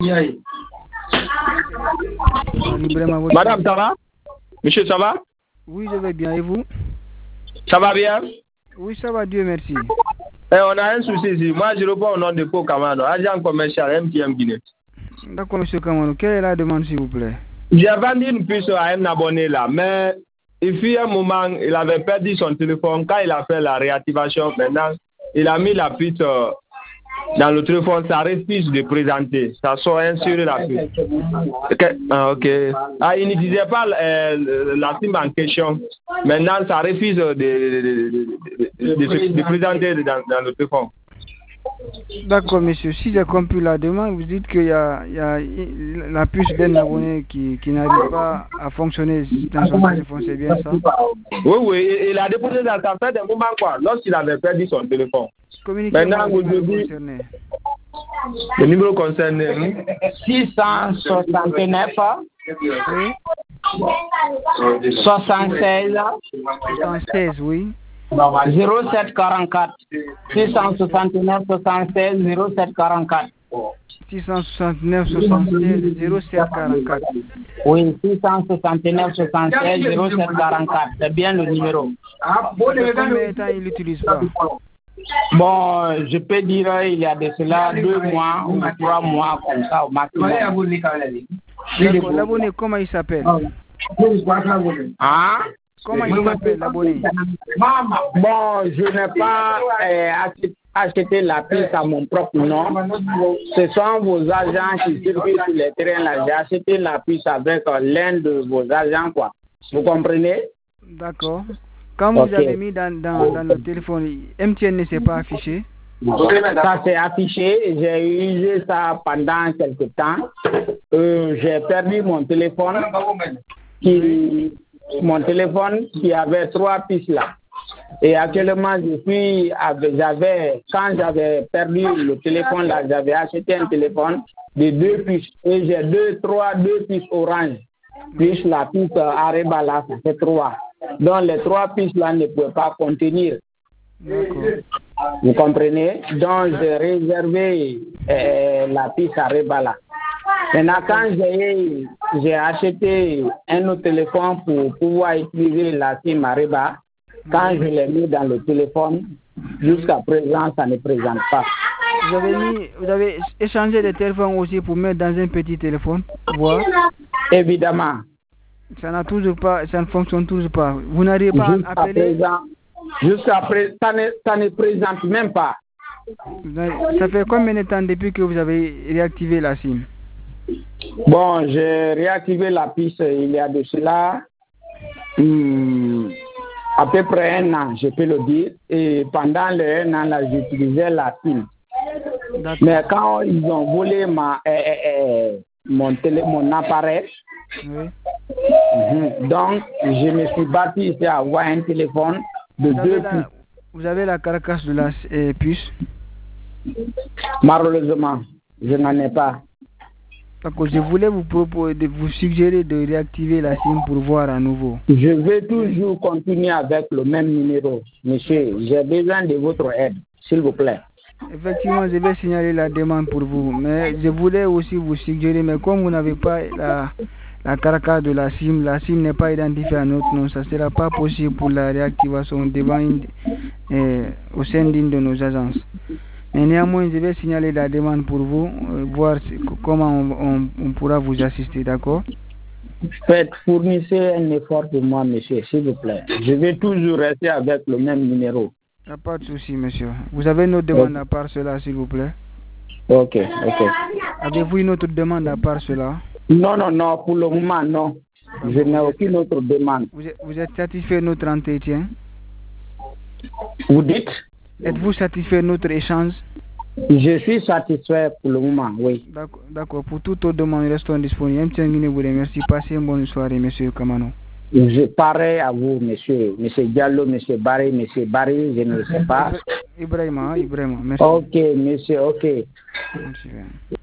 Madame, ça va? Monsieur, ça va? Oui, je vais bien. Et vous? Ça va bien? Oui, ça va, Dieu merci. On a un souci ici. Moi, je réponds au nom de Paul Kamano, agent commercial MTM Guinée. D'accord, monsieur Kamano. Quelle est la demande, s'il vous plaît? J'ai vendu une puce à un abonné là, mais il fut un moment, il avait perdu son téléphone. Quand il a fait la réactivation, maintenant, il a mis la puce dans le téléphone, ça refuse de présenter. Ça sort sur la puce. Ok. Ah, il n'utilisait pas la SIM en question. Maintenant, ça refuse de présenter dans le téléphone. D'accord, monsieur. Si j'ai compris la demande, vous dites qu'il y a la puce d'un abonné qui n'arrive pas à fonctionner dans son téléphone, c'est bien ça? Oui, il a déposé dans sa fait un moment quoi, lorsqu'il avait perdu son téléphone. Maintenant, vous devez... Le numéro concerné. 669 oui. 76 76, oui. 0744 669 76 0744 669 76 0744. Oui, 669 76 0744. C'est bien le numéro. Combien de temps il n'utilise pas? Bon, je peux dire il y a de cela 2 mois ou 3 mois comme ça au maximum. D'accord, l'abonné, comment il s'appelle? Hein? Comment il s'appelle, l'abonné? Bon, je n'ai pas acheté la puce à mon propre nom. Ce sont vos agents qui circulent sur les terrains là. J'ai acheté la puce avec l'un de vos agents, quoi. Vous comprenez? D'accord. Quand vous avez mis dans le téléphone, MTN ne s'est pas affiché? Ça s'est affiché. J'ai usé ça pendant quelque temps. J'ai perdu mon téléphone qui avait 3 pistes là. Et actuellement, quand j'avais perdu le téléphone là, j'avais acheté un téléphone de 2 pistes. Et j'ai 2 pistes orange. Plus la piste Areba là, ça fait 3. Donc les 3 pistes là ne pouvaient pas contenir. Vous comprenez? Donc j'ai réservé la piste Areba là. Maintenant, quand j'ai acheté un autre téléphone pour pouvoir utiliser la SIM Areba, quand je l'ai mis dans le téléphone, jusqu'à présent, ça ne présente pas. Vous avez échangé de téléphone aussi pour mettre dans un petit téléphone, voir? Évidemment. Ça n'a toujours pas, ça ne fonctionne toujours pas. Vous n'arrivez pas à appeler? Jusqu'à présent, ça ne présente même pas. Ça fait combien de temps depuis que vous avez réactivé la SIM? Bon, j'ai réactivé la piste il y a de cela à peu près 1 an, je peux le dire. Et pendant les 1 an, là, j'utilisais la SIM. Mais quand ils ont volé mon appareil, oui. Donc, je me suis battu ici à avoir un téléphone de 2 puces. Vous avez la carcasse de la puce? Malheureusement, je n'en ai pas. D'accord, je voulais vous suggérer de réactiver la SIM pour voir à nouveau. Je vais toujours continuer avec le même numéro. Monsieur, j'ai besoin de votre aide, s'il vous plaît. Effectivement, je vais signaler la demande pour vous. Mais je voulais aussi vous suggérer, mais comme vous n'avez pas la carcasse de la SIM n'est pas identifiée à notre nom, ça ne sera pas possible pour la réactivation au sein d'une de nos agences. Mais néanmoins, je vais signaler la demande pour vous, voir comment on pourra vous assister, d'accord? Fournissez un effort pour moi, monsieur, s'il vous plaît. Je vais toujours rester avec le même numéro. Il n'y a pas de souci, monsieur. Vous avez une autre demande à part cela, s'il vous plaît? Ok. Avez-vous une autre demande à part cela? Non, pour le moment, non. Je n'ai aucune autre demande. Vous êtes satisfait de notre entretien? Vous dites? Êtes-vous satisfait de notre échange? Je suis satisfait pour le moment, oui. D'accord. Pour toute autre demande, restons disponibles. M. vous remercie. Passez une bonne soirée, monsieur Kamano. Je pareil à vous, monsieur. Monsieur Diallo, monsieur Barry, je ne le sais pas. Ibrahima, merci. Ok, monsieur, ok. Merci.